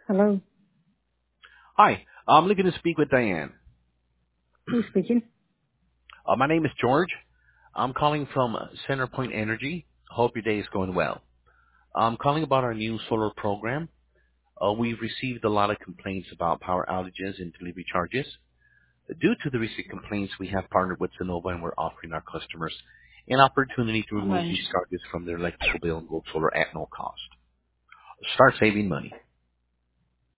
Hello. Hi, I'm looking to speak with Diane. Who's speaking? My name is George. I'm calling from Centerpoint Energy. Hope your day is going well. I'm calling about our new solar program. We've received a lot of complaints about power outages and delivery charges. Due to the recent complaints, we have partnered with Sonova and we're offering our customers an opportunity to remove Right. these charges from their electrical bill and go solar at no cost. Start saving money.